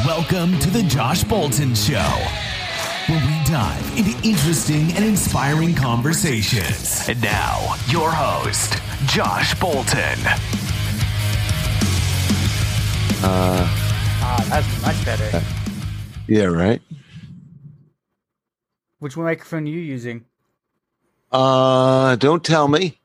Welcome to the Josh Bolton Show, where we dive into interesting and inspiring conversations. And now, your host, Josh Bolton. That's much better. Yeah, right. Which microphone are you using? Don't tell me.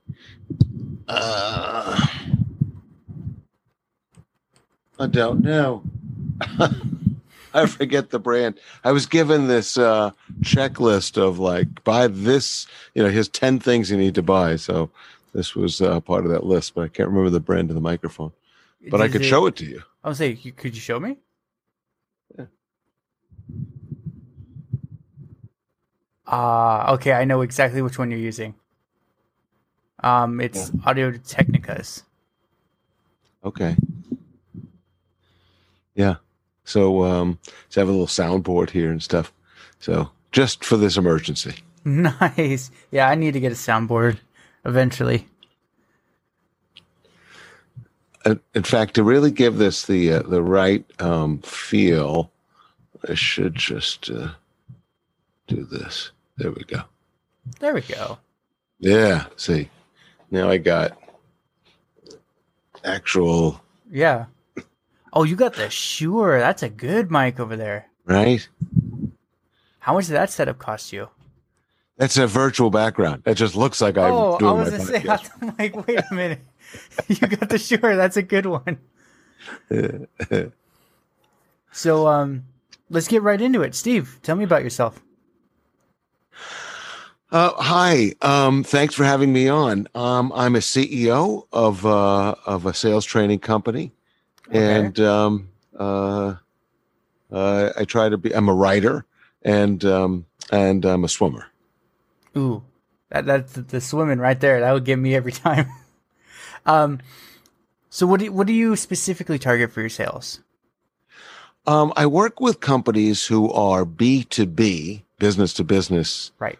I don't know. I forget the brand. I was given this checklist of like, buy this, here's 10 things you need to buy. So this was part of that list, but I can't remember the brand of the microphone. But I could show it to you. I was saying, could you show me? Yeah. Okay, I know exactly which one you're using. It's Audio Technicas. Okay. Yeah. So I have a little soundboard here and stuff. So just for this emergency. Nice. Yeah, I need to get a soundboard eventually. In fact, to really give this the right feel, I should just do this. There we go. There we go. Yeah. See, now I got actual. Yeah. Oh, you got the Shure. That's a good mic over there. Right. How much did that setup cost you? That's a virtual background. That just looks like I'm doing my podcast. Say, I'm like, wait a minute. You got the Shure. That's a good one. So, let's get right into it. Steve, tell me about yourself. Hi. Thanks for having me on. I'm a CEO of a sales training company. Okay. And I try to be. I'm a writer, and I'm a swimmer. Ooh, that's the swimming right there. That would get me every time. So what do you specifically target for your sales? I work with companies who are B2B, business to business, right?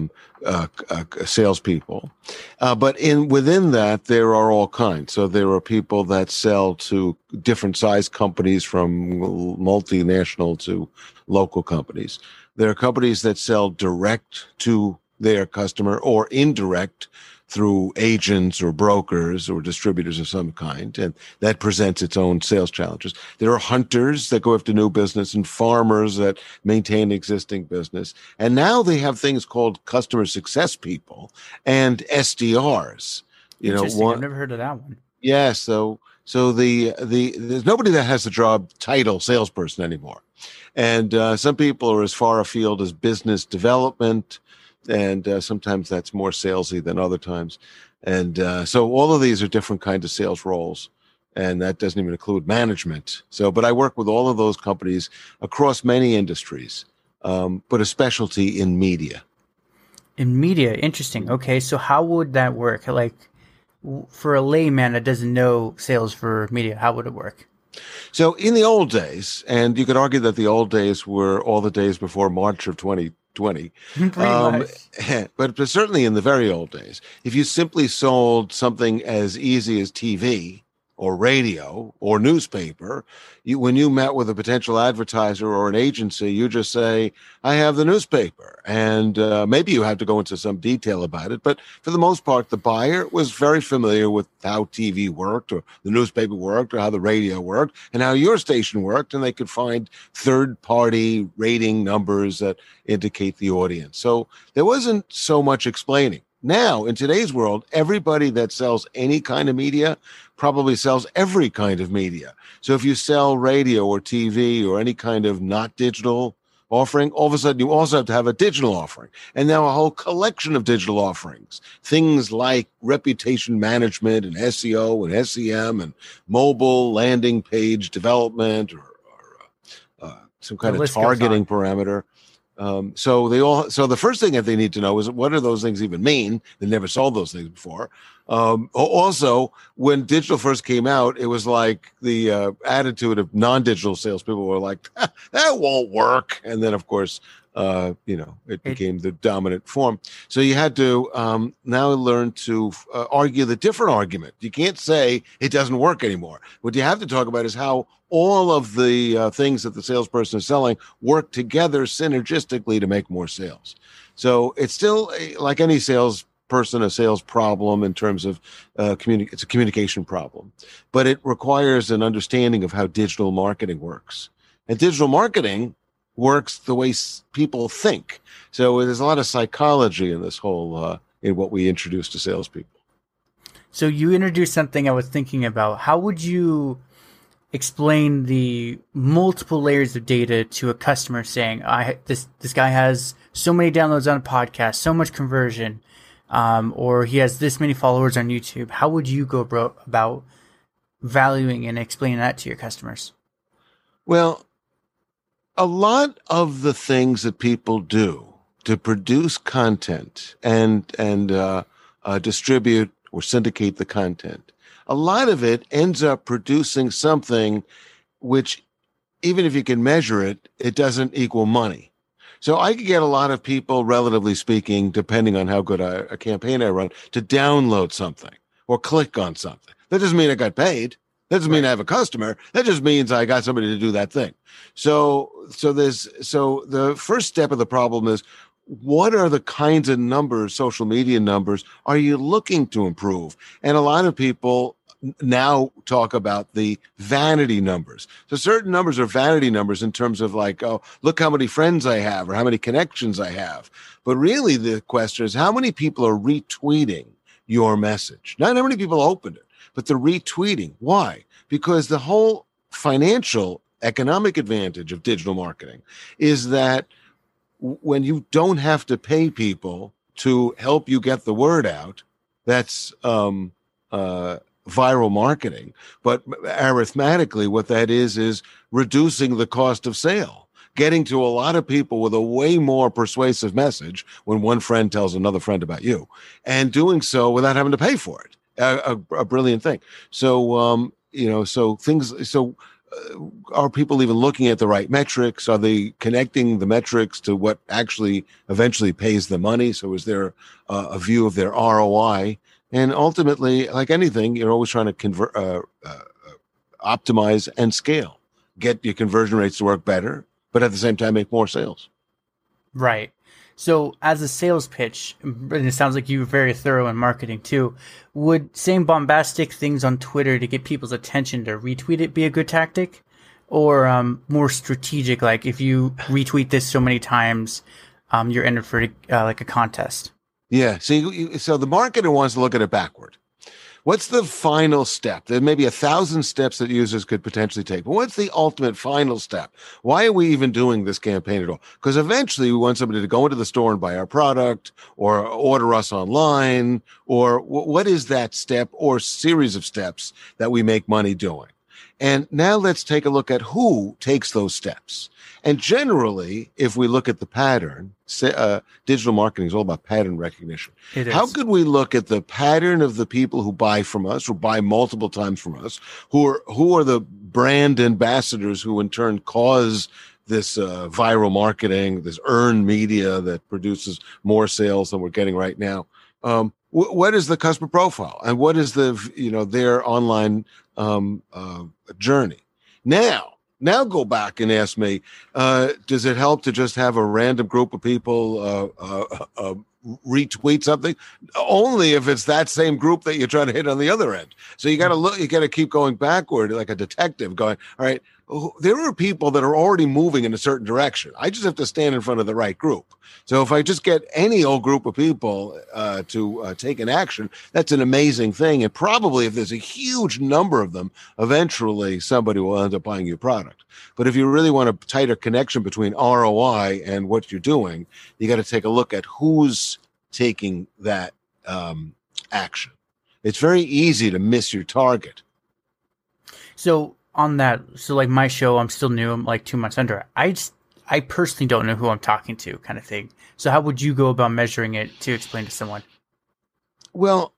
Salespeople, but within that there are all kinds. So there are people that sell to different size companies, from multinational to local companies. There are companies that sell direct to their customer or indirect through agents or brokers or distributors of some kind, and that presents its own sales challenges. There are hunters that go after new business and farmers that maintain existing business. And now they have things called customer success people and SDRs. Interesting. I've never heard of that one. Yeah, so there's nobody that has the job title salesperson anymore. And some people are as far afield as business development, and sometimes that's more salesy than other times. And so all of these are different kinds of sales roles, and that doesn't even include management. But I work with all of those companies across many industries, but a specialty in media. In media, interesting. Okay, so how would that work? Like, for a layman that doesn't know sales for media, how would it work? So in the old days, and you could argue that the old days were all the days before March of 2020, but certainly in the very old days, if you simply sold something as easy as TV or radio or newspaper, when you met with a potential advertiser or an agency, you just say, I have the newspaper. And maybe you have to go into some detail about it. But for the most part, the buyer was very familiar with how TV worked or the newspaper worked or how the radio worked and how your station worked. And they could find third-party rating numbers that indicate the audience. So there wasn't so much explaining. Now, in today's world, everybody that sells any kind of media probably sells every kind of media. So if you sell radio or TV or any kind of not digital offering, all of a sudden you also have to have a digital offering. And now a whole collection of digital offerings, things like reputation management and SEO and SEM and mobile landing page development or some kind of targeting parameter. So the first thing that they need to know is, what do those things even mean? They never sold those things before. Also, when digital first came out, it was like the attitude of non-digital salespeople were like, that won't work. And then, of course, it became the dominant form. So you had to now learn to argue the different argument. You can't say it doesn't work anymore. What you have to talk about is how all of the things that the salesperson is selling work together synergistically to make more sales. So it's still like any salesperson, a sales problem in terms of it's a communication problem, but it requires an understanding of how digital marketing works. And digital marketing works the way people think. So there's a lot of psychology in this whole, in what we introduce to salespeople. So you introduced something I was thinking about. How would you explain the multiple layers of data to a customer saying, this guy has so many downloads on a podcast, so much conversion, or he has this many followers on YouTube? How would you go about valuing and explaining that to your customers? Well, a lot of the things that people do to produce content and distribute or syndicate the content, a lot of it ends up producing something which, even if you can measure it, it doesn't equal money. So I could get a lot of people, relatively speaking, depending on how good a campaign I run, to download something or click on something. That doesn't mean I got paid. That doesn't mean I have a customer. That just means I got somebody to do that thing. So the first step of the problem is, what are the kinds of numbers, social media numbers, are you looking to improve? And a lot of people now talk about the vanity numbers. So certain numbers are vanity numbers in terms of like, oh, look how many friends I have or how many connections I have. But really the question is, how many people are retweeting your message? Not how many people opened it, but the retweeting. Why? Because the whole financial economic advantage of digital marketing is that when you don't have to pay people to help you get the word out, that's viral marketing. But arithmetically, what that is reducing the cost of sale, getting to a lot of people with a way more persuasive message when one friend tells another friend about you, and doing so without having to pay for it. A brilliant thing. So, are people even looking at the right metrics? Are they connecting the metrics to what actually eventually pays the money? So is there a view of their ROI? And ultimately, like anything, you're always trying to optimize and scale, get your conversion rates to work better, but at the same time, make more sales. Right. So as a sales pitch, and it sounds like you were very thorough in marketing too, would saying bombastic things on Twitter to get people's attention to retweet it be a good tactic? Or more strategic, like if you retweet this so many times, you're entered for like a contest? Yeah. So the marketer wants to look at it backward. What's the final step? There may be 1,000 steps that users could potentially take, but what's the ultimate final step? Why are we even doing this campaign at all? Because eventually we want somebody to go into the store and buy our product or order us online, or what is that step or series of steps that we make money doing? And now let's take a look at who takes those steps. And generally, if we look at the pattern, digital marketing is all about pattern recognition. How could we look at the pattern of the people who buy from us or buy multiple times from us, who are the brand ambassadors who in turn cause this viral marketing, this earned media that produces more sales than we're getting right now? What is the customer profile, and what is their online journey? Now go back and ask me, does it help to just have a random group of people retweet something? Only if it's that same group that you're trying to hit on the other end. So you got to keep going backward like a detective going, all right, there are people that are already moving in a certain direction. I just have to stand in front of the right group. So if I just get any old group of people to take an action, that's an amazing thing. And probably if there's a huge number of them, eventually somebody will end up buying your product. But if you really want a tighter connection between ROI and what you're doing, you got to take a look at who's taking that action. It's very easy to miss your target. So on that, like my show, I'm still new. I'm like 2 months under. I personally don't know who I'm talking to, kind of thing. So how would you go about measuring it to explain to someone? Well,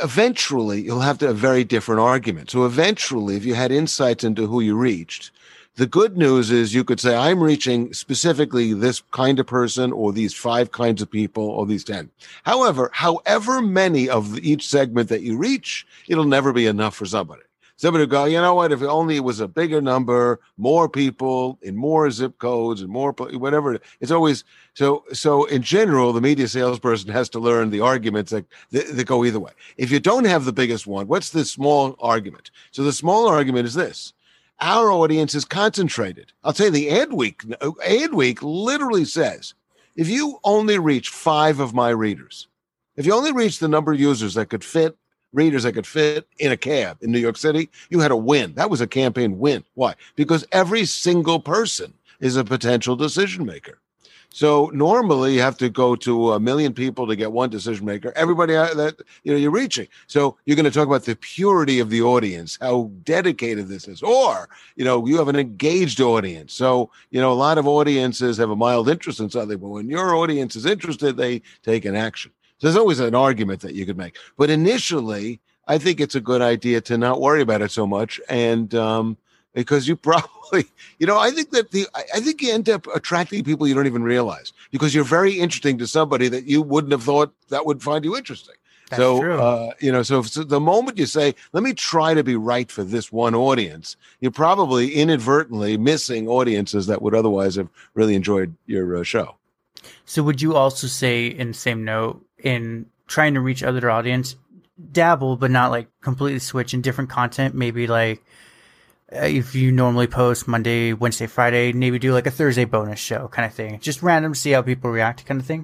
eventually you'll have to have a very different argument. So eventually, if you had insights into who you reached, The good news is you could say, I'm reaching specifically this kind of person or these 5 kinds of people or these 10. However many of each segment that you reach, it'll never be enough for somebody. Somebody will go, you know what, if only it was a bigger number, more people in more zip codes and more, whatever. It's always, so in general, the media salesperson has to learn the arguments that go either way. If you don't have the biggest one, what's the small argument? So the small argument is this. Our audience is concentrated. I'll tell you, the ad week literally says, if you only reach 5 of my readers, if you only reach the number of users that could fit, readers that could fit in a cab in New York City, you had a win. That was a campaign win. Why? Because every single person is a potential decision maker. So normally you have to go to 1 million people to get one decision maker. Everybody that you're reaching. So you're going to talk about the purity of the audience, how dedicated this is, or you have an engaged audience. So a lot of audiences have a mild interest in something, but when your audience is interested, they take an action. So there's always an argument that you could make, but initially, I think it's a good idea to not worry about it so much, and because you probably, I think you end up attracting people you don't even realize because you're very interesting to somebody that you wouldn't have thought that would find you interesting. That's true. So the moment you say, let me try to be right for this one audience, you're probably inadvertently missing audiences that would otherwise have really enjoyed your show. So would you also say, in the same note, in trying to reach other audience, dabble, but not like completely switch in different content? Maybe like if you normally post Monday, Wednesday, Friday, maybe do like a Thursday bonus show kind of thing. Just random, see how people react kind of thing.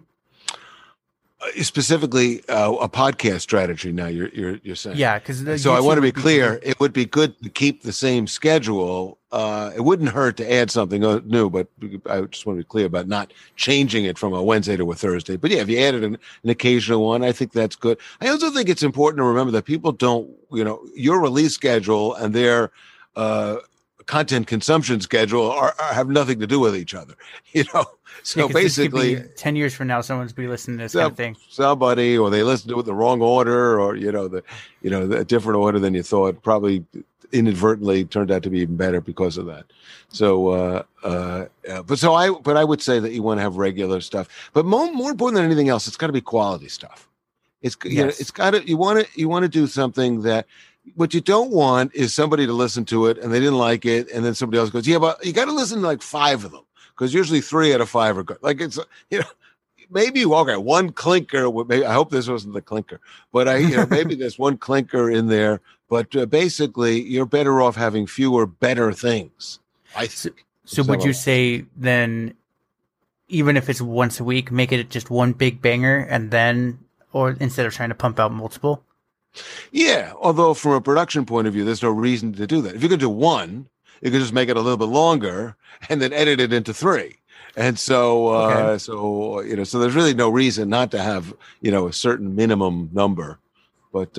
Specifically, a podcast strategy. Now you're saying, yeah, because so I want to be clear. It would be good to keep the same schedule. It wouldn't hurt to add something new, but I just want to be clear about not changing it from a Wednesday to a Thursday. But yeah, if you added an occasional one, I think that's good. I also think it's important to remember that people don't, your release schedule and their content consumption schedule have nothing to do with each other. So basically 10 years from now, someone's be listening to this kind of thing. Somebody, or they listen to it the wrong order, or the different order than you thought. Probably inadvertently turned out to be even better because of that. So, but I would say that you want to have regular stuff. But more important than anything else, it's got to be quality stuff. It's got to. You want to do something that. What you don't want is somebody to listen to it and they didn't like it, and then somebody else goes, yeah, but you got to listen to like 5 of them. Because usually 3 out of 5 are good. Like it's, maybe one clinker. Maybe I hope this wasn't the clinker, but maybe there's one clinker in there. But basically, you're better off having fewer better things. I think. So would you say then, even if it's once a week, make it just one big banger, and then, or instead of trying to pump out multiple? Yeah. Although from a production point of view, there's no reason to do that. If you could do one, you could just make it a little bit longer and then edit it into 3. And so, so there's really no reason not to have, a certain minimum number. But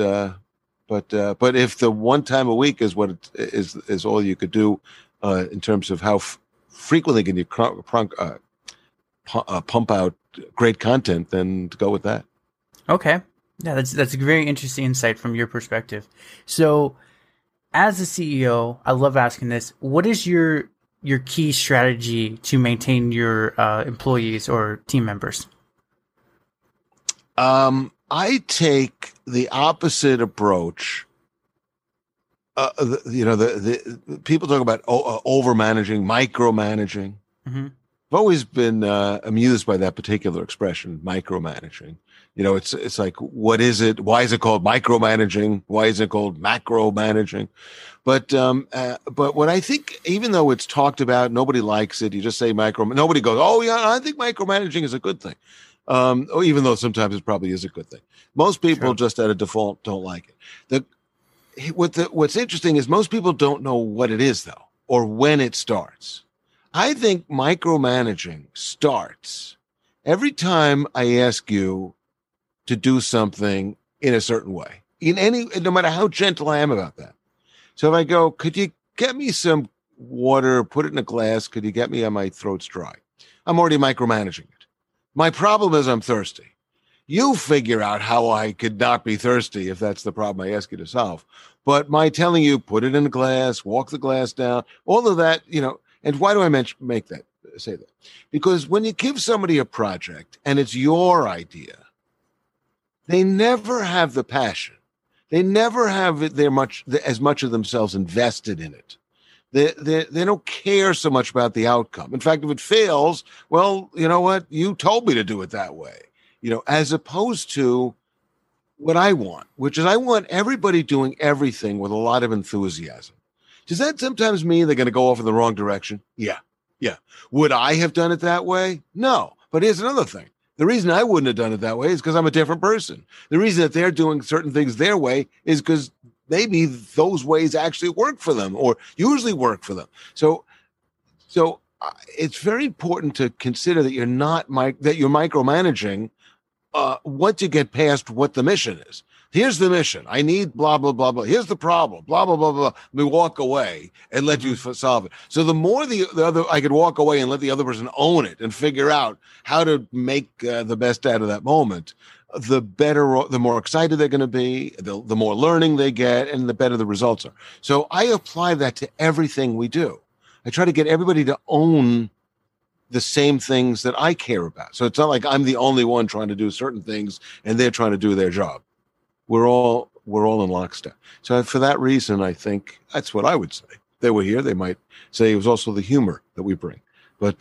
if the one time a week is what it is all you could do, in terms of how frequently can you pump out great content, then to go with that. Okay. Yeah, that's a very interesting insight from your perspective. So, as a CEO, I love asking this. What is your key strategy to maintain your employees or team members? I take the opposite approach. The people talk about over managing, micromanaging. Mm-hmm. I've always been amused by that particular expression, micromanaging. It's like, what is it? Why is it called micromanaging? Why is it called macro managing? But what I think, even though it's talked about, nobody likes it. You just say micro. Nobody goes, oh yeah, I think micromanaging is a good thing. Even though sometimes it probably is a good thing. Most people just at a default don't like it. What's interesting is most people don't know what it is though, or when it starts. I think micromanaging starts every time I ask you to do something in a certain way, no matter how gentle I am about that. So if I go, could you get me some water, put it in a glass? Could you get me, my throat's dry? I'm already micromanaging it. My problem is I'm thirsty. You figure out how I could not be thirsty if that's the problem I ask you to solve. But my telling you, put it in a glass, walk the glass down, all of that, and why do I say that? Because when you give somebody a project and it's your idea, they never have the passion. They never have as much of themselves invested in it. They don't care so much about the outcome. In fact, if it fails, well, you know what? You told me to do it that way, as opposed to what I want, which is I want everybody doing everything with a lot of enthusiasm. Does that sometimes mean they're going to go off in the wrong direction? Yeah. Would I have done it that way? No. But here's another thing. The reason I wouldn't have done it that way is because I'm a different person. The reason that they're doing certain things their way is because maybe those ways actually work for them or usually work for them. So it's very important to consider that you're micromanaging once you get past what the mission is. Here's the mission. I need blah, blah, blah, blah. Here's the problem, blah, blah, blah, blah. We walk away and let you solve it. So the more the other, I could walk away and let the other person own it and figure out how to make the best out of that moment, the better, the more excited they're going to be, the more learning they get, and the better the results are. So I apply that to everything we do. I try to get everybody to own the same things that I care about. So it's not like I'm the only one trying to do certain things and they're trying to do their job. We're all in lockstep. So for that reason, I think that's what I would say. If they were here, they might say it was also the humor that we bring. But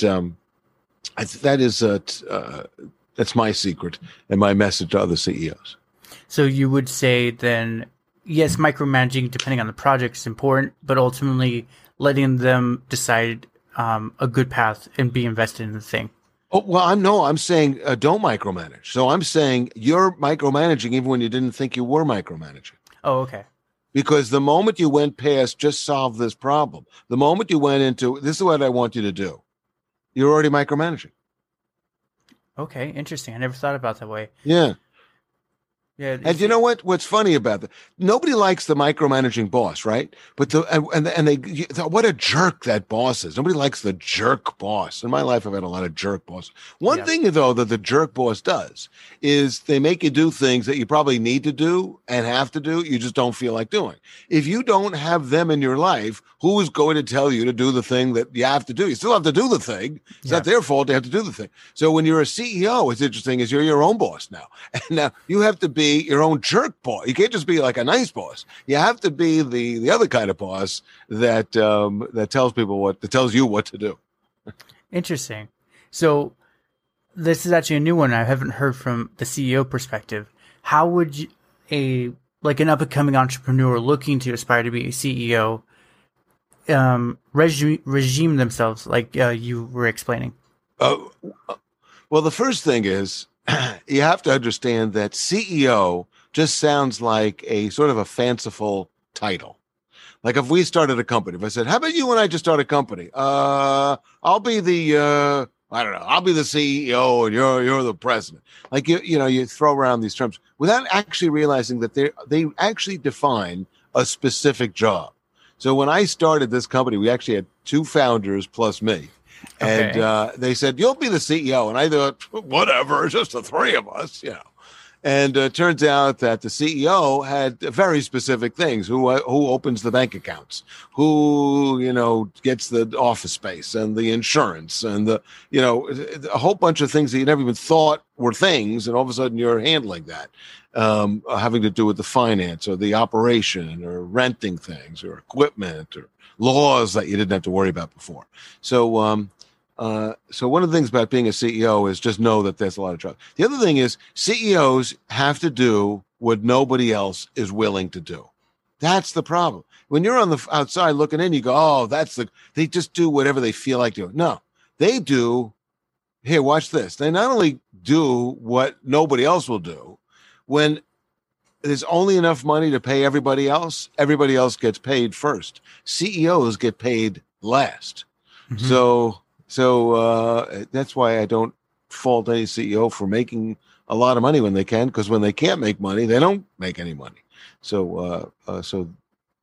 that's my secret and my message to other CEOs. So you would say then, yes, micromanaging, depending on the project, is important, but ultimately letting them decide a good path and be invested in the thing. Oh, well, I'm saying don't micromanage. So I'm saying you're micromanaging even when you didn't think you were micromanaging. Oh, okay. Because the moment you went past just solve this problem, the moment you went into this is what I want you to do, you're already micromanaging. Okay, interesting. I never thought about that way. Yeah. Yeah, and you know what? What's funny about that? Nobody likes the micromanaging boss, right? But what a jerk that boss is. Nobody likes the jerk boss. In my life, I've had a lot of jerk bosses. One thing, though, that the jerk boss does is they make you do things that you probably need to do and have to do. You just don't feel like doing. If you don't have them in your life, who is going to tell you to do the thing that you have to do? You still have to do the thing. It's not their fault. They have to do the thing. So when you're a CEO, what's interesting is you're your own boss now. And now you have to be your own jerk boss. You can't just be like a nice boss. You have to be the other kind of boss that tells you what to do. Interesting. So this is actually a new one I haven't heard from the CEO perspective. How would an up and coming entrepreneur looking to aspire to be a CEO regime themselves like you were explaining? Well, the first thing is you have to understand that CEO just sounds like a sort of a fanciful title. Like if we started a company, if I said, how about you and I just start a company? I'll be the CEO and you're the president. Like, you throw around these terms without actually realizing that they actually define a specific job. So when I started this company, we actually had two founders plus me. Okay. And they said, you'll be the CEO. And I thought, whatever, it's just the three of us, And it turns out that the CEO had very specific things: who opens the bank accounts, who gets the office space and the insurance, and a whole bunch of things that you never even thought were things, and all of a sudden you're handling that, having to do with the finance or the operation or renting things or equipment or laws that you didn't have to worry about before. So one of the things about being a CEO is just know that there's a lot of trouble. The other thing is CEOs have to do what nobody else is willing to do. That's the problem. When you're on the outside looking in, you go, oh, they just do whatever they feel like doing. No, they do. Here, watch this. They not only do what nobody else will do. When there's only enough money to pay everybody else gets paid first. CEOs get paid last. Mm-hmm. So that's why I don't fault any CEO for making a lot of money when they can, because when they can't make money, they don't make any money. So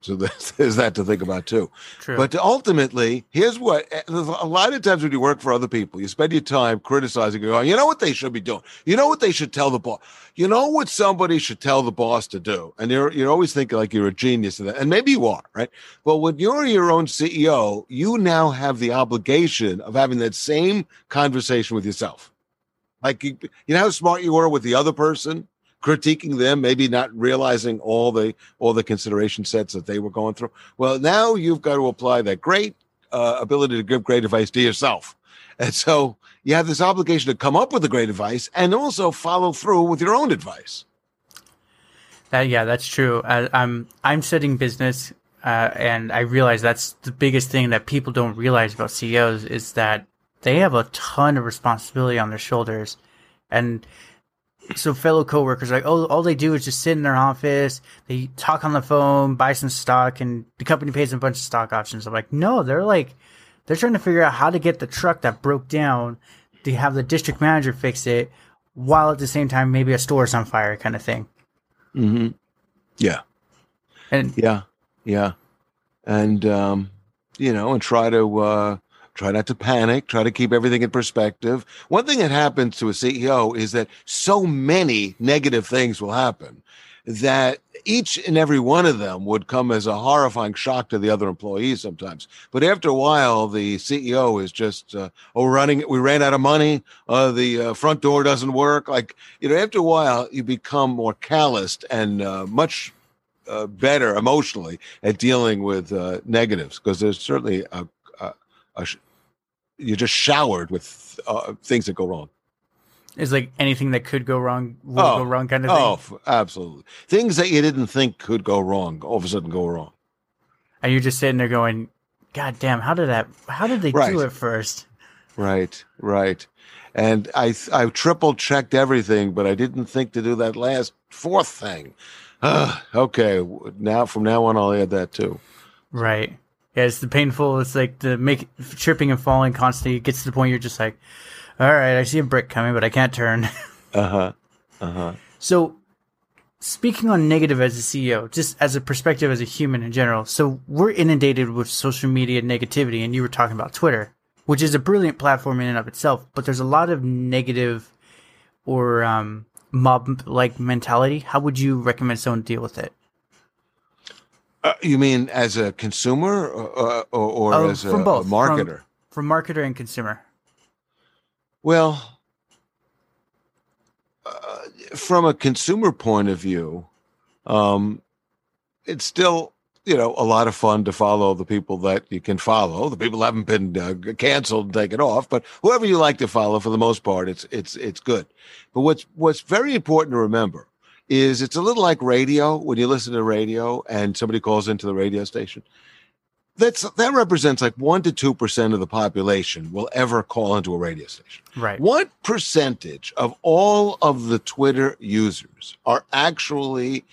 So there's that to think about too. True. But ultimately, here's what a lot of times when you work for other people, you spend your time criticizing, going, you know what they should be doing? You know what they should tell the boss? You know what somebody should tell the boss to do? And you're always thinking like you're a genius in that. And maybe you are, right? But when you're your own CEO, you now have the obligation of having that same conversation with yourself. Like, you know how smart you were with the other person, critiquing them, maybe not realizing all the consideration sets that they were going through. Well, now you've got to apply that great ability to give great advice to yourself. And so you have this obligation to come up with the great advice and also follow through with your own advice. That's true. I'm studying business, and I realize that's the biggest thing that people don't realize about CEOs is that they have a ton of responsibility on their shoulders. And so fellow coworkers are like, oh, all they do is just sit in their office, they talk on the phone, buy some stock, and the company pays them a bunch of stock options. I'm like, no, they're trying to figure out how to get the truck that broke down, to have the district manager fix it, while at the same time maybe a store's on fire, kind of thing. Mm-hmm. Yeah. And yeah. And and try not to panic, try to keep everything in perspective. One thing that happens to a CEO is that so many negative things will happen that each and every one of them would come as a horrifying shock to the other employees sometimes. But after a while, the CEO is just, we ran out of money. The front door doesn't work. After a while, you become more calloused and much better emotionally at dealing with negatives, because there's certainly you're just showered with things that go wrong. It's like anything that could go wrong will go wrong, kind of thing. Oh, absolutely. Things that you didn't think could go wrong all of a sudden go wrong. And you're just sitting there going, God damn, how did they do it first? Right. And I triple checked everything, but I didn't think to do that last fourth thing. Okay, from now on, I'll add that too. Right. Yeah, it's the painful. It's like tripping and falling constantly. It gets to the point you're just like, all right, I see a brick coming, but I can't turn. So, speaking on negative as a CEO, just as a perspective as a human in general, so we're inundated with social media negativity, and you were talking about Twitter, which is a brilliant platform in and of itself, but there's a lot of negative or mob-like mentality. How would you recommend someone deal with it? You mean as a consumer or as a marketer? From marketer and consumer. Well, from a consumer point of view, it's still, a lot of fun to follow the people that you can follow. The people haven't been canceled and taken off, but whoever you like to follow, for the most part, it's good. But what's very important to remember is it's a little like radio. When you listen to radio and somebody calls into the radio station, that represents like 1 to 2% of the population will ever call into a radio station. Right. What percentage of all of the Twitter users are actually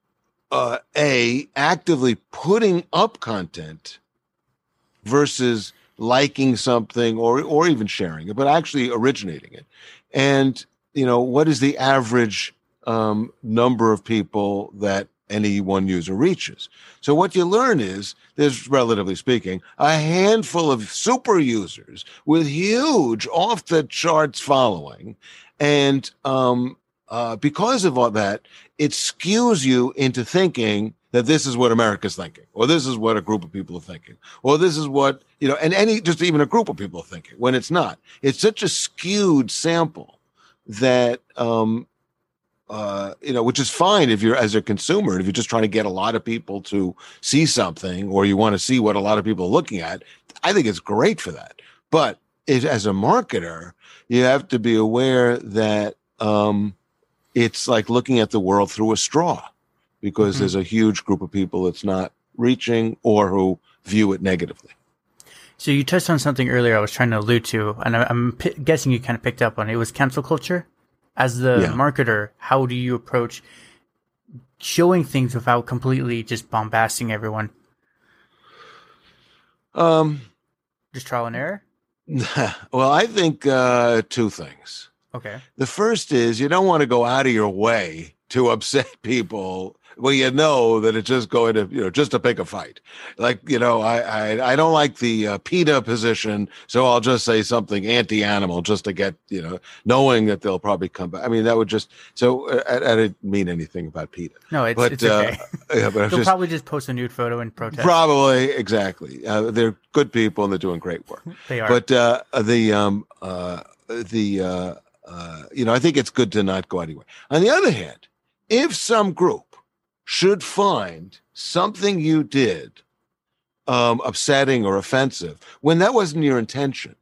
actively putting up content versus liking something or even sharing it, but actually originating it? And what is the average number of people that any one user reaches? So what you learn is there's, relatively speaking, a handful of super users with huge off the charts following. And because of all that, it skews you into thinking that this is what America's thinking, or this is what a group of people are thinking, or this is what, and just even a group of people are thinking, when it's not. It's such a skewed sample that, which is fine if you're as a consumer, and if you're just trying to get a lot of people to see something, or you want to see what a lot of people are looking at. I think it's great for that. But as a marketer, you have to be aware that it's like looking at the world through a straw, because there's a huge group of people it's not reaching or who view it negatively. So you touched on something earlier I was trying to allude to, and I'm guessing you kind of picked up on it. It was cancel culture. As the marketer, how do you approach showing things without completely just bombasting everyone? Just trial and error? Well, I think two things. Okay. The first is you don't want to go out of your way to upset people, well, you know that it's just going to, just to pick a fight. Like, I don't like the PETA position, so I'll just say something anti-animal just to get, knowing that they'll probably come back. I mean, that would just, so I didn't mean anything about PETA. No, it's okay. Yeah, but they'll probably just post a nude photo and protest. Probably, exactly. They're good people and they're doing great work. They are. But I think it's good to not go anywhere. On the other hand, if some group should find something you did upsetting or offensive when that wasn't your intention,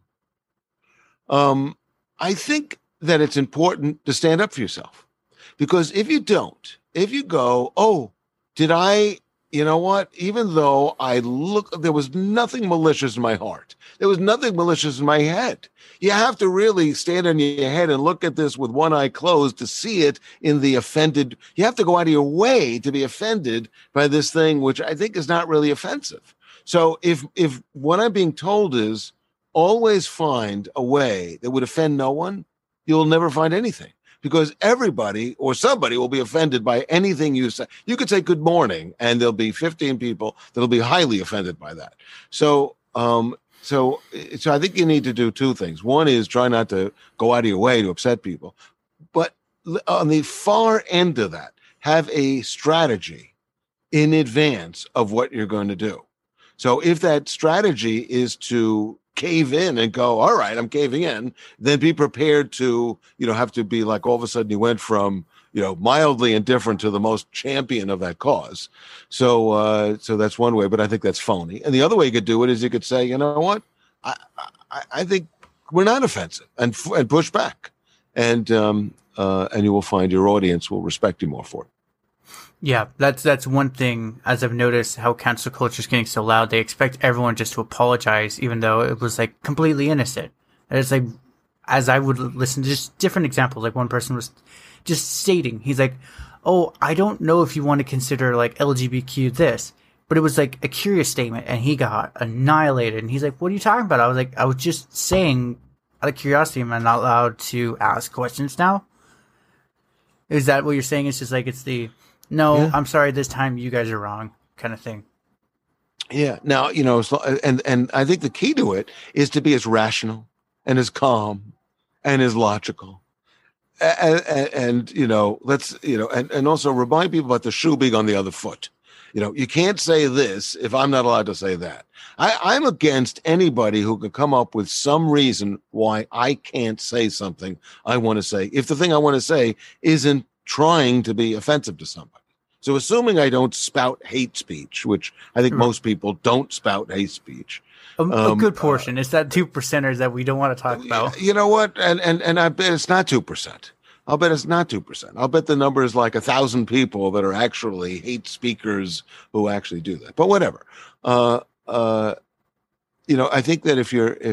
I think that it's important to stand up for yourself. Because if you don't, if you go, oh, did I, you know what? Even though there was nothing malicious in my heart. There was nothing malicious in my head. You have to really stand on your head and look at this with one eye closed to see it in the offended. You have to go out of your way to be offended by this thing, which I think is not really offensive. So if what I'm being told is always find a way that would offend no one, you'll never find anything. Because everybody or somebody will be offended by anything you say. You could say good morning, and there'll be 15 people that'll be highly offended by that. So I think you need to do two things. One is try not to go out of your way to upset people. But on the far end of that, have a strategy in advance of what you're going to do. So if that strategy is to cave in and go, all right, I'm caving in, then be prepared to, have to be like all of a sudden you went from, mildly indifferent to the most champion of that cause. So that's one way, but I think that's phony. And the other way you could do it is you could say, you know what, I think we're not offensive, and push back, and you will find your audience will respect you more for it. Yeah, that's one thing, as I've noticed how cancel culture is getting so loud. They expect everyone just to apologize, even though it was like completely innocent. And it's like, as I would listen to just different examples, like one person was just stating, he's like, oh, I don't know if you want to consider like LGBTQ this, but it was like a curious statement and he got annihilated. And he's like, what are you talking about? I was like, I was just saying out of curiosity, am I not allowed to ask questions now? Is that what you're saying? It's just like, it's the, no, yeah. I'm sorry, this time you guys are wrong kind of thing. Yeah. Now, and I think the key to it is to be as rational and as calm and as logical. And also remind people about the shoe being on the other foot. You can't say this if I'm not allowed to say that. I'm against anybody who can come up with some reason why I can't say something I want to say, if the thing I want to say isn't trying to be offensive to somebody. So assuming I don't spout hate speech, which I think most people don't spout hate speech. A good portion. It's that 2%ers that we don't want to talk about. You know what? And I bet it's not 2%. I'll bet it's not 2%. I'll bet the number is like 1,000 people that are actually hate speakers who actually do that. But whatever. I think that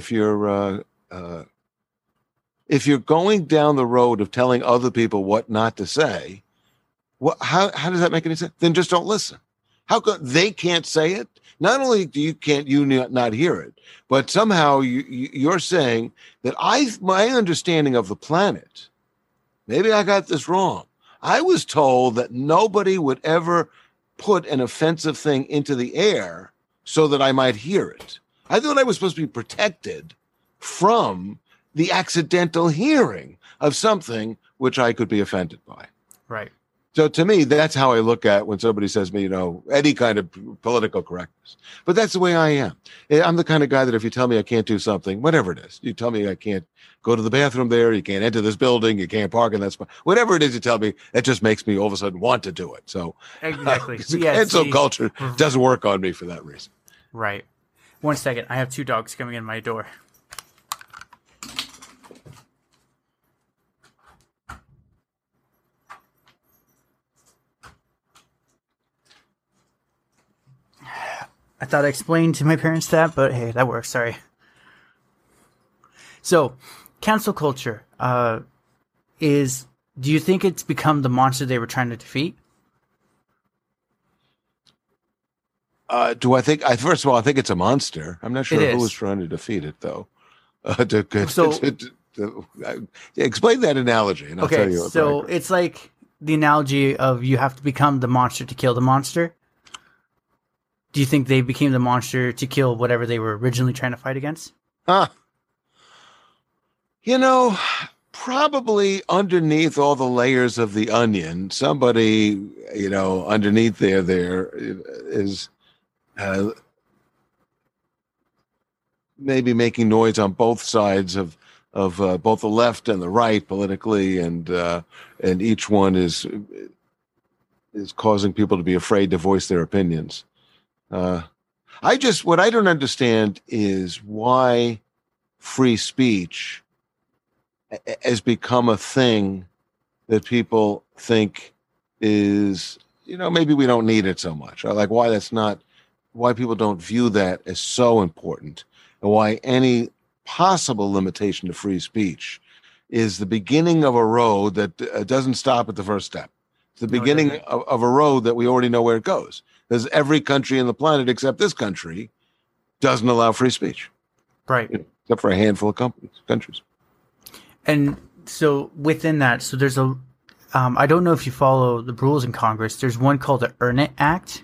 if you're going down the road of telling other people what not to say, how does that make any sense? Then just don't listen. How come they can't say it? Not only can't you not hear it, but somehow you're saying that my understanding of the planet, maybe I got this wrong. I was told that nobody would ever put an offensive thing into the air so that I might hear it. I thought I was supposed to be protected from the accidental hearing of something which I could be offended by. Right. So to me, that's how I look at when somebody says me, any kind of political correctness. But that's the way I am. I'm the kind of guy that if you tell me I can't do something, whatever it is, you tell me I can't go to the bathroom there, you can't enter this building, you can't park in that spot, whatever it is you tell me, that just makes me all of a sudden want to do it. So exactly. Cancel culture doesn't work on me for that reason. Right. 1 second. I have 2 dogs coming in my door. I thought I explained to my parents that, but hey, that works. Sorry. So, cancel culture do you think it's become the monster they were trying to defeat? Do I think? First of all, I think it's a monster. I'm not sure who was trying to defeat it, though. Explain that analogy, and I'll tell you. So it's like the analogy of you have to become the monster to kill the monster? Do you think they became the monster to kill whatever they were originally trying to fight against? Probably underneath all the layers of the onion, somebody, underneath there is maybe making noise on both sides of both the left and the right politically, and each one is causing people to be afraid to voice their opinions. What I don't understand is why free speech has become a thing that people think is, maybe we don't need it so much. Or like why people don't view that as so important, and why any possible limitation to free speech is the beginning of a road that doesn't stop at the first step. It's the beginning of a road that we already know where it goes. Because every country on the planet except this country doesn't allow free speech. Right. Except for a handful of countries. And so within that, so there's I don't know if you follow the rules in Congress. There's one called the Earn It Act.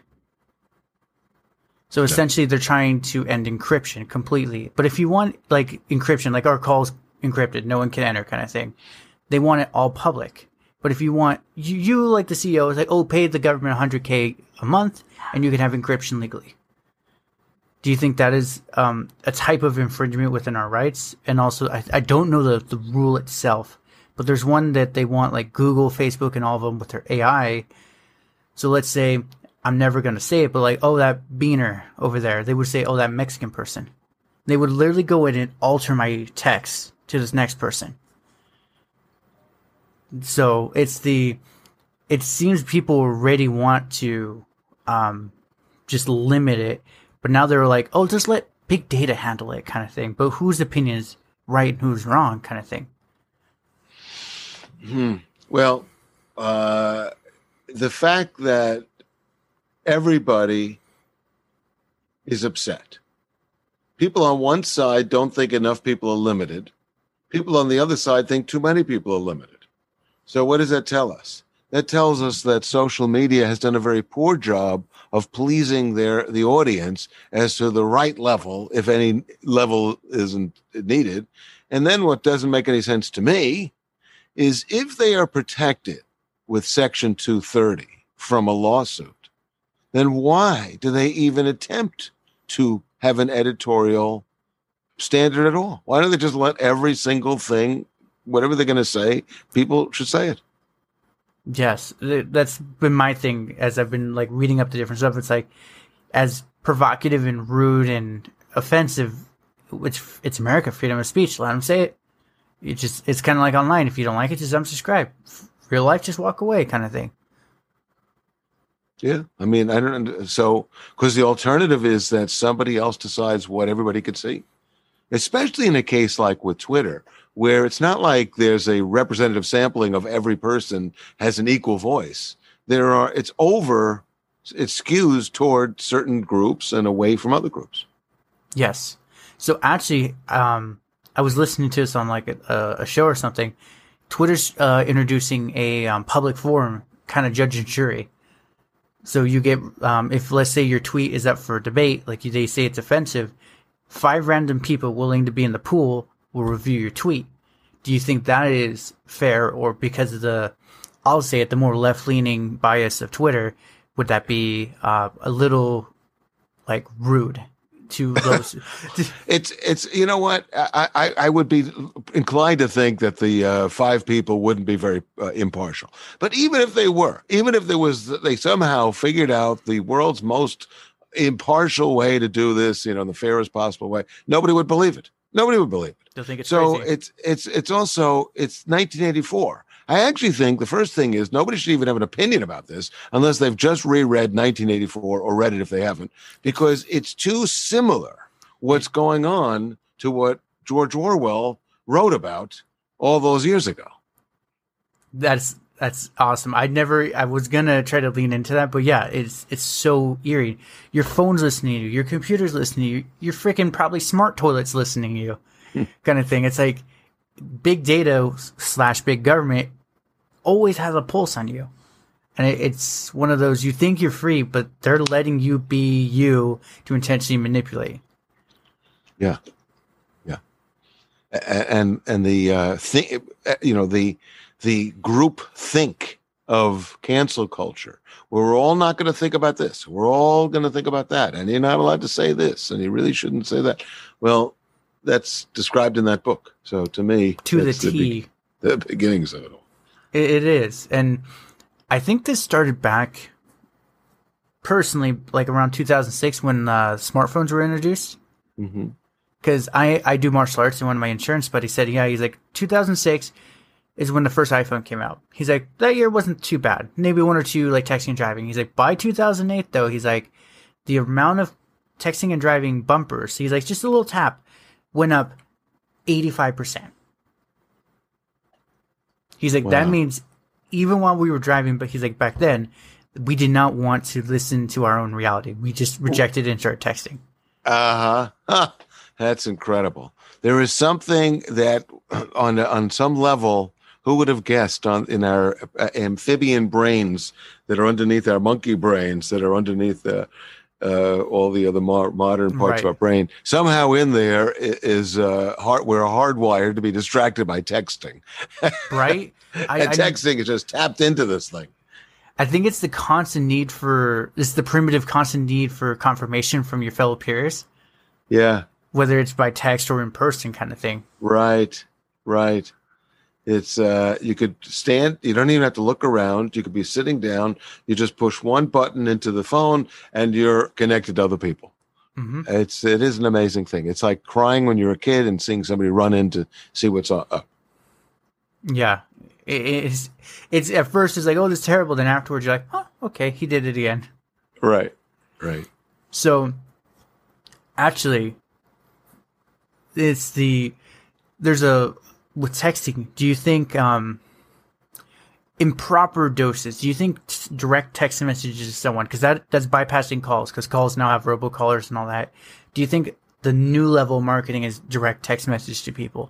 So essentially they're trying to end encryption completely. But if you want like encryption, like our call's encrypted, no one can enter kind of thing, they want it all public. But if you want, you like the CEO is like, pay the government $100K a month and you can have encryption legally. Do you think that is a type of infringement within our rights? And also, I don't know the rule itself, but there's one that they want like Google, Facebook, and all of them with their AI. So let's say, I'm never going to say it, but like, that beaner over there, they would say, that Mexican person. They would literally go in and alter my text to this next person. So it seems people already want to just limit it, but now they're like, just let big data handle it kind of thing. But whose opinion is right and who's wrong kind of thing? Well, the fact that everybody is upset. People on one side don't think enough people are limited. People on the other side think too many people are limited. So what does that tell us? That tells us that social media has done a very poor job of pleasing the audience as to the right level, if any level isn't needed. And then what doesn't make any sense to me is if they are protected with Section 230 from a lawsuit, then why do they even attempt to have an editorial standard at all? Why don't they just let every single thing, whatever they're going to say, people should say it? Yes, that's been my thing as I've been like reading up the different stuff. It's like as provocative and rude and offensive, which it's America, freedom of speech. Let them say it. It's kind of like online. If you don't like it, just unsubscribe. Real life, just walk away, kind of thing. Yeah, I mean, I don't. So, because the alternative is that somebody else decides what everybody could see, especially in a case like with Twitter, where it's not like there's a representative sampling of every person has an equal voice. It skews toward certain groups and away from other groups. Yes. So actually, I was listening to this on like a show or something. Twitter's introducing a public forum, kind of judge and jury. So you get, if let's say your tweet is up for debate, like they say it's offensive, 5 random people willing to be in the pool will review your tweet. Do you think that is fair, or because of I'll say it, the more left-leaning bias of Twitter, would that be a little like rude to those? It's you know what, I would be inclined to think that the 5 people wouldn't be very impartial. But even if they were, they somehow figured out the world's most impartial way to do this, in the fairest possible way, nobody would believe it. Nobody would believe it. They'll think it's so crazy. It's also 1984. I actually think the first thing is nobody should even have an opinion about this unless they've just reread 1984 or read it if they haven't, because it's too similar what's going on to what George Orwell wrote about all those years ago. That's awesome. I was gonna try to lean into that, but yeah, it's so eerie. Your phone's listening to you, your computer's listening to you, your freaking probably smart toilet's listening to you, kind of thing. It's like big data / big government always has a pulse on you. And it's one of those, you think you're free, but they're letting you be you to intentionally manipulate. Yeah. Yeah. And the thing, the group think of cancel culture. We're all not going to think about this. We're all going to think about that. And you're not allowed to say this. And you really shouldn't say that. Well, that's described in that book. So to me, to the T, the beginnings of it all. It is. And I think this started back personally, like around 2006 when smartphones were introduced. Because I do martial arts, and one of my insurance buddies said, yeah, he's like, 2006 is when the first iPhone came out. He's like, that year wasn't too bad. Maybe one or two like texting and driving. He's like, by 2008 though, he's like, the amount of texting and driving bumpers, he's like, just a little tap, went up 85%. He's like, that means even while we were driving, but he's like, back then, we did not want to listen to our own reality. We just rejected it and started texting. That's incredible. There is something that on some level, who would have guessed in our amphibian brains that are underneath our monkey brains, that are underneath all the other modern parts of our brain, somehow in there is we're hardwired to be distracted by texting. Right? Texting is just tapped into this thing. I think it's the primitive constant need for confirmation from your fellow peers. Yeah. Whether it's by text or in person kind of thing. Right. It's, you could stand, you don't even have to look around. You could be sitting down. You just push one button into the phone and you're connected to other people. It is an amazing thing. It's like crying when you're a kid and seeing somebody run in to see what's up. Yeah. It's at first it's like, oh, this is terrible. Then afterwards you're like, oh, okay, he did it again. Right. So actually, with texting, do you think in proper doses, do you think direct text messages to someone, because that's bypassing calls, because calls now have robocallers and all that, do you think the new level marketing is direct text message to people?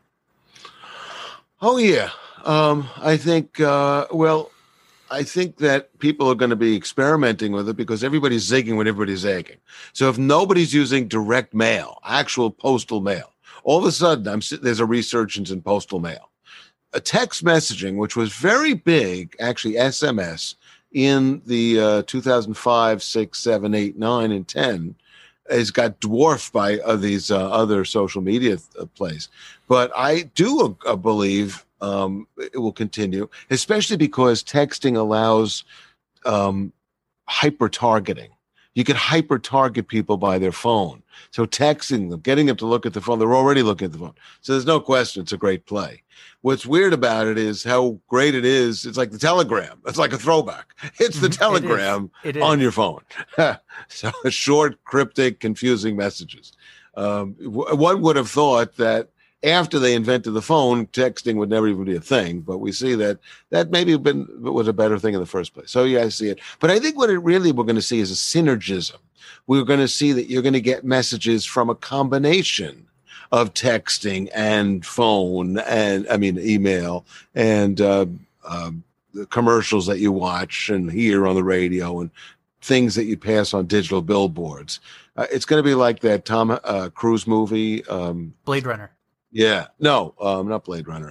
Oh, yeah. I think, I think that people are going to be experimenting with it because everybody's zigging when everybody's zagging. So if nobody's using direct mail, actual postal mail, all of a sudden there's a resurgence in postal mail. A text messaging, which was very big, actually SMS, in the 2005, 6, 7, 8, 9, and 10, has got dwarfed by these other social media plays. But I do believe it will continue, especially because texting allows hyper-targeting. You can hyper-target people by their phone. So texting them, getting them to look at the phone, they're already looking at the phone. So there's no question it's a great play. What's weird about it is how great it is. It's like the Telegram. It's like a throwback. It's the Telegram on your phone. So short, cryptic, confusing messages. One would have thought that after they invented the phone, texting would never even be a thing. But we see that maybe was a better thing in the first place. So yeah, I see it. But I think what we're going to see is a synergism. We're going to see that you're going to get messages from a combination of texting and phone and email and the commercials that you watch and hear on the radio and things that you pass on digital billboards. It's going to be like that Tom Cruise movie, Blade Runner. Yeah, no, not Blade Runner.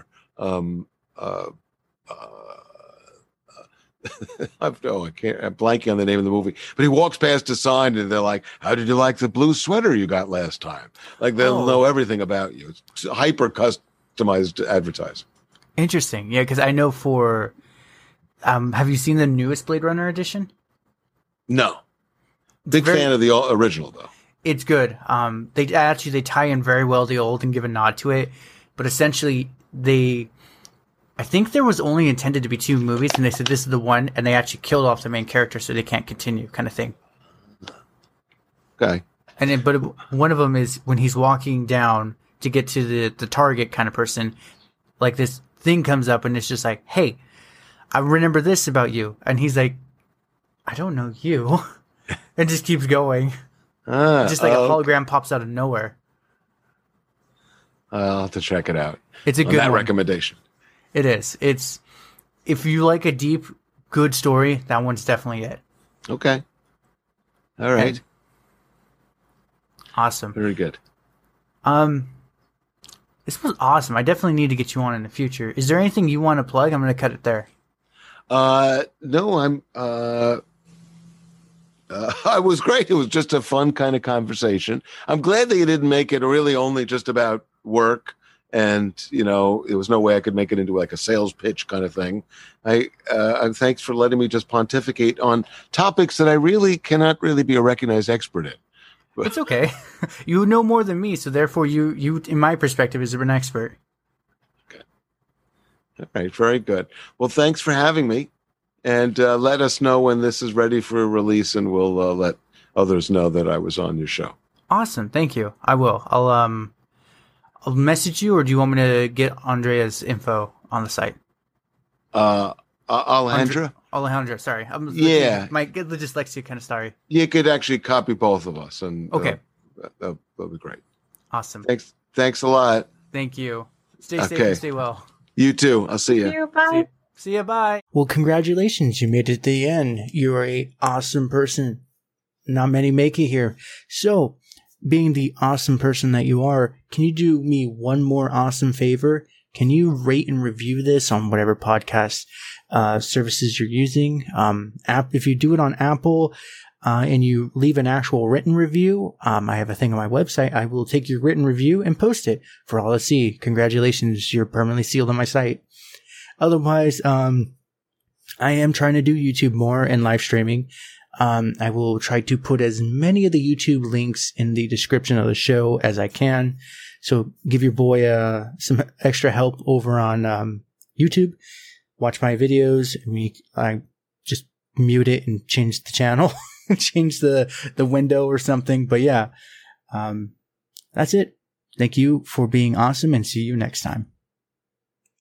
I'm blanking on the name of the movie, but he walks past a sign and they're like, how did you like the blue sweater you got last time? Like they'll know everything about you. It's hyper customized advertising. Interesting. Yeah. Cause I know have you seen the newest Blade Runner edition? No. Big fan of the original though. It's good. They tie in very well the old and give a nod to it, but essentially I think there was only intended to be 2 movies, and they said this is the one, and they actually killed off the main character, so they can't continue, kind of thing. Okay. But one of them is when he's walking down to get to the target kind of person, like this thing comes up, and it's just like, "Hey, I remember this about you," and he's like, "I don't know you," and just keeps going. Just like a hologram pops out of nowhere. I'll have to check it out. It's a good recommendation. It is. if you like a deep, good story, that one's definitely it. Okay. All right. And, awesome. Very good. This was awesome. I definitely need to get you on in the future. Is there anything you want to plug? I'm going to cut it there. No, I was great. It was just a fun kind of conversation. I'm glad that you didn't make it really only just about work. And, there was no way I could make it into like a sales pitch kind of thing. Thanks for letting me just pontificate on topics that I really cannot really be a recognized expert in. It's okay. You know more than me, so therefore you, in my perspective, is an expert. Okay. All right. Very good. Well, thanks for having me. And let us know when this is ready for release, and we'll let others know that I was on your show. Awesome. Thank you. I will. I'll message you, or do you want me to get Andrea's info on the site? Alejandra? Alejandra, sorry. I'm my the dyslexia kind of sorry. You could actually copy both of us, and okay. That'll be great. Awesome. Thanks a lot. Thank you. Stay safe and stay well. You too. I'll see you. Bye. See you. Bye. Well, congratulations. You made it to the end. You're a awesome person. Not many make it here. So, being the awesome person that you are, can you do me one more awesome favor? Can you rate and review this on whatever podcast services you're using? If you do it on Apple and you leave an actual written review, I have a thing on my website. I will take your written review and post it for all to see. Congratulations, you're permanently sealed on my site. Otherwise, I am trying to do YouTube more and live streaming. I will try to put as many of the YouTube links in the description of the show as I can. So give your boy some extra help over on YouTube. Watch my videos. I just mute it and change the channel, change the window or something. But yeah, that's it. Thank you for being awesome, and see you next time.